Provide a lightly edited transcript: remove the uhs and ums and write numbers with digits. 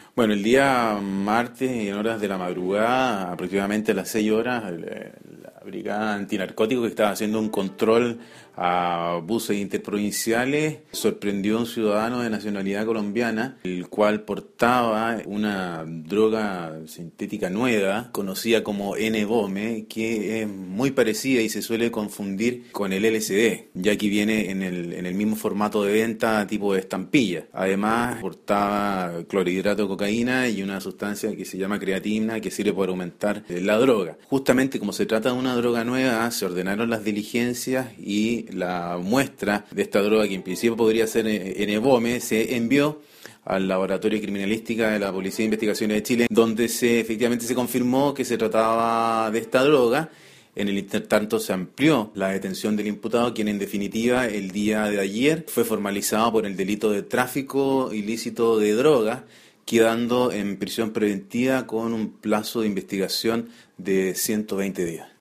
Bueno, el día martes, en horas de la madrugada, aproximadamente a las 6 horas, la Brigada Antinarcóticos, que estaba haciendo un control a buses interprovinciales, sorprendió a un ciudadano de nacionalidad colombiana, el cual portaba una droga sintética nueva, conocida como N-Bome, que es muy parecida y se suele confundir con el LSD, ya que viene en el mismo formato de venta tipo de estampilla. Además, portaba clorhidrato de cocaína y una sustancia que se llama creatina, que sirve para aumentar la droga. Justamente como se trata de una droga nueva, se ordenaron las diligencias y la muestra de esta droga, que en principio podría ser N-Bome, se envió al Laboratorio de Criminalística de la Policía de Investigaciones de Chile, donde efectivamente se confirmó que se trataba de esta droga. En el intertanto se amplió la detención del imputado, quien en definitiva el día de ayer fue formalizado por el delito de tráfico ilícito de drogas, quedando en prisión preventiva con un plazo de investigación de 120 días.